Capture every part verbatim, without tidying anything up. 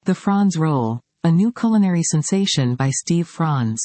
The Franz Roll, a new culinary sensation by Steve Franz.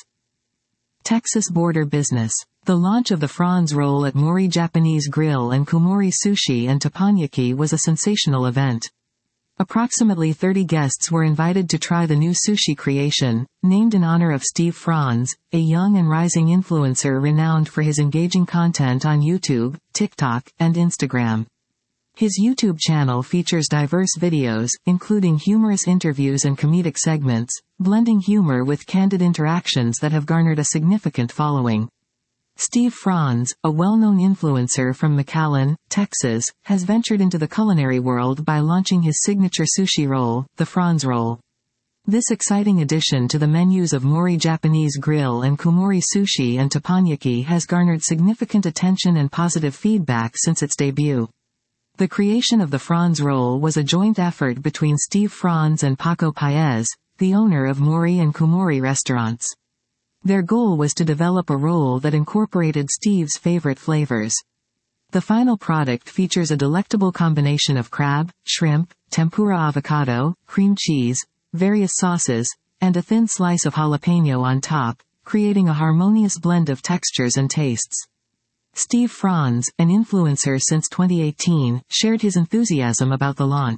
Texas border business. The launch of the Franz Roll at Mori Japanese Grill and Kumori Sushi and Teppanyaki was a sensational event. Approximately thirty guests were invited to try the new sushi creation, named in honor of Steve Franz, a young and rising influencer renowned for his engaging content on YouTube, TikTok, and Instagram. His YouTube channel features diverse videos, including humorous interviews and comedic segments, blending humor with candid interactions that have garnered a significant following. Steve Franz, a well-known influencer from McAllen, Texas, has ventured into the culinary world by launching his signature sushi roll, the Franz Roll. This exciting addition to the menus of Mori Japanese Grill and Kumori Sushi and Teppanyaki has garnered significant attention and positive feedback since its debut. The creation of the Franz Roll was a joint effort between Steve Franz and Paco Paez, the owner of Mori and Kumori restaurants. Their goal was to develop a roll that incorporated Steve's favorite flavors. The final product features a delectable combination of crab, shrimp, tempura avocado, cream cheese, various sauces, and a thin slice of jalapeno on top, creating a harmonious blend of textures and tastes. Steve Franz, an influencer since twenty eighteen, shared his enthusiasm about the launch.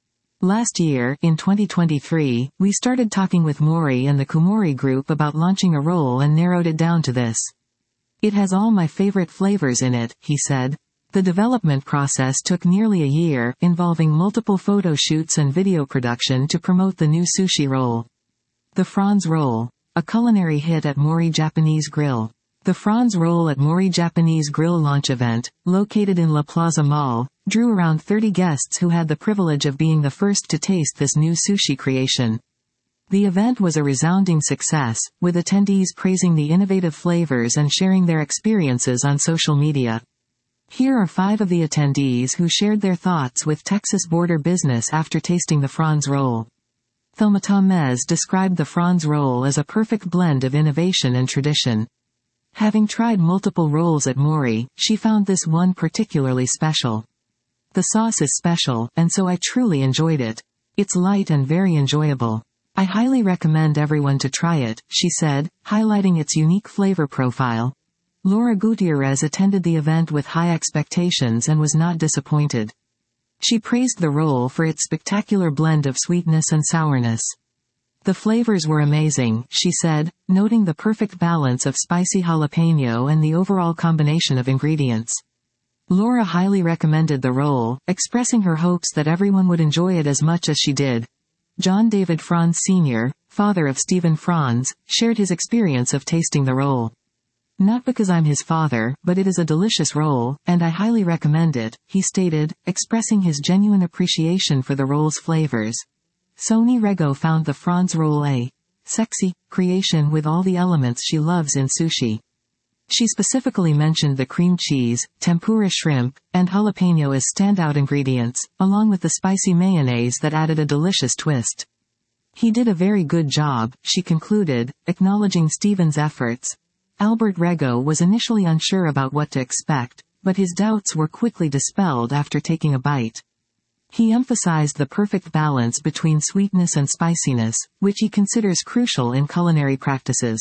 Last year, in twenty twenty-three, we started talking with Mori and the Kumori group about launching a roll and narrowed it down to this. It has all my favorite flavors in it, he said. The development process took nearly a year, involving multiple photo shoots and video production to promote the new sushi roll. The Franz Roll, a culinary hit at Mori Japanese Grill. The Franz Roll at Mori Japanese Grill launch event, located in La Plaza Mall, drew around thirty guests who had the privilege of being the first to taste this new sushi creation. The event was a resounding success, with attendees praising the innovative flavors and sharing their experiences on social media. Here are five of the attendees who shared their thoughts with Texas Border Business after tasting the Franz Roll. Thelma Tamez described the Franz Roll as a perfect blend of innovation and tradition. Having tried multiple rolls at Mori, she found this one particularly special. The sauce is special, and so I truly enjoyed it. It's light and very enjoyable. I highly recommend everyone to try it, she said, highlighting its unique flavor profile. Laura Gutierrez attended the event with high expectations and was not disappointed. She praised the roll for its spectacular blend of sweetness and sourness. The flavors were amazing, she said, noting the perfect balance of spicy jalapeno and the overall combination of ingredients. Laura highly recommended the roll, expressing her hopes that everyone would enjoy it as much as she did. John David Franz Senior, father of Stephen Franz, shared his experience of tasting the roll. Not because I'm his father, but it is a delicious roll, and I highly recommend it, he stated, expressing his genuine appreciation for the roll's flavors. Soni Rego found the Franz Roll a sexy creation with all the elements she loves in sushi. She specifically mentioned the cream cheese, tempura shrimp, and jalapeno as standout ingredients, along with the spicy mayonnaise that added a delicious twist. He did a very good job, she concluded, acknowledging Stephen's efforts. Albert Rego was initially unsure about what to expect, but his doubts were quickly dispelled after taking a bite. He emphasized the perfect balance between sweetness and spiciness, which he considers crucial in culinary practices.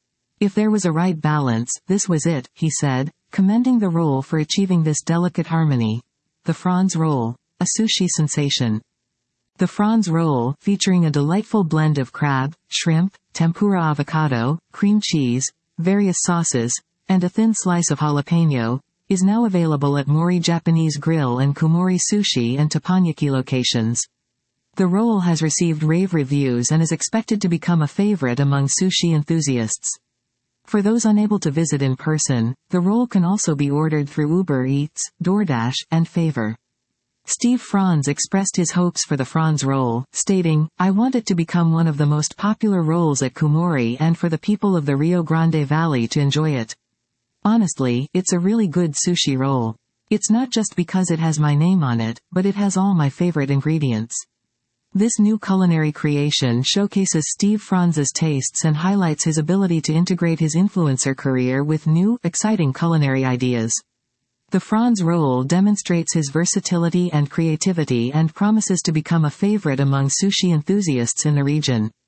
If there was a right balance, this was it, he said, commending the roll for achieving this delicate harmony. The Franz Roll, a sushi sensation. The Franz Roll, featuring a delightful blend of crab, shrimp, tempura avocado, cream cheese, various sauces, and a thin slice of jalapeno, is now available at Mori Japanese Grill and Kumori Sushi and Teppanyaki locations. The roll has received rave reviews and is expected to become a favorite among sushi enthusiasts. For those unable to visit in person, the roll can also be ordered through Uber Eats, DoorDash, and Favor. Steve Franz expressed his hopes for the Franz Roll, stating, "I want it to become one of the most popular rolls at Kumori and for the people of the Rio Grande Valley to enjoy it. Honestly, it's a really good sushi roll. It's not just because it has my name on it, but it has all my favorite ingredients." This new culinary creation showcases Steve Franz's tastes and highlights his ability to integrate his influencer career with new, exciting culinary ideas. The Franz roll demonstrates his versatility and creativity and promises to become a favorite among sushi enthusiasts in the region.